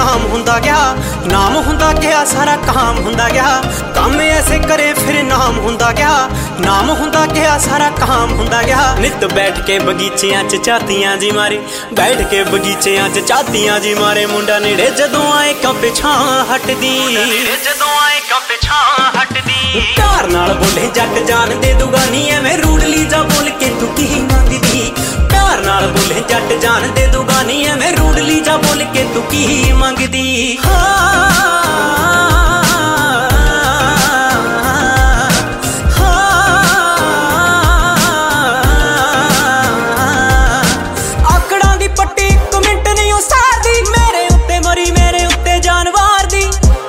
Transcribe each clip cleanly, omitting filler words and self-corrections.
नाम हुंदा गया, नाम हुंदा गया सारा काम हुंदा गया। काम ऐसे करे फिर नाम हुंदा गया, नाम हुंदा गया सारा काम हुंदा गया। नित बैठ के बगीचियां च झातियां जी मारे, बैठ के बगीचियां च झातियां जी मारे। मुंडा नेड़े जदों आए कां पिछां हटदी, जदों आए कां पिछां हटदी। प्यार नाल बोले जट जान दे दुगानी, एवें रूडली जा बोल के तू की मंगदी। प्यार नाल बोले जट जान दे दुगानी, एवें रूडली जा बोल के तू की मंगदी। आकड़ां दी पट्टी इक मिंट नहीं उसारदी, मेरे उत्ते मरी मेरे उत्ते जान वारदी।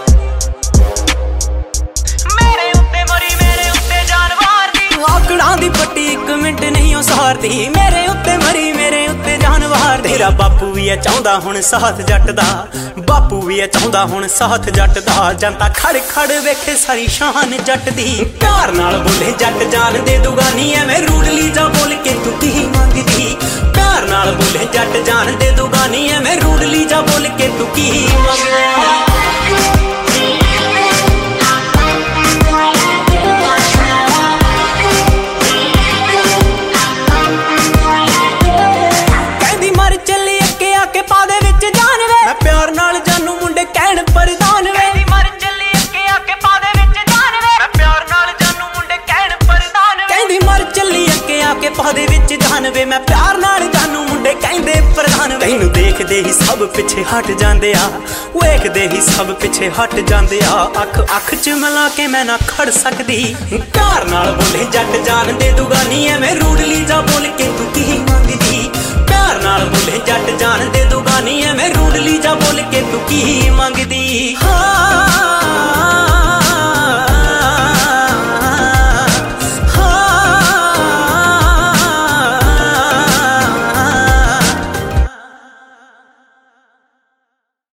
मेरे उत्ते मरी मेरे उत्ते जान वारदी। आकड़ां दी पट्टी इक मिंट नहीं उसारदी, मेरे उत्ते मरी मेरे उत्ते जान वारदी। तेरा बापू भी है चाहुंदा हुण साथ जट दा, बापू भी है चाहुंदा हुण साथ जट दा। जनता खड़ खड़ वेखे सारी शान जट दी। प्यार नाल बोले जट जान दे दुगानी, एवें रूडली जा बोल के तू की मंगदी। प्यार नाल बोले जट जान दे दुगानी, एवें रूडली जा बोल के तू की मंगदी। प्यार नाल जानू मुंडे कहण प्रधान वे, मर चली अगे आके पादे विच जान वे। मैं प्यार नाल जानू मुंडे कहण प्रधान वे, कहंदी मर चली अगे आके पादे विच जान वे। मैं प्यार नाल जानू मुंडे कहंदे प्रधान वे। तैनू देखदे ही सब पिछे हट जांदे आ, वेखदे ही सब पिछे हट जांदे आ। अख अख च मिला के मैं ना खड़ सकदी। प्यार नाल बोले जट जान दे दुगानी, एवें रूडली जा बोल के तू की मंगदी। प्यार नाल बोले जट जान दे दुगानी, एवें रूडली जा बोल के तू की मंगदी।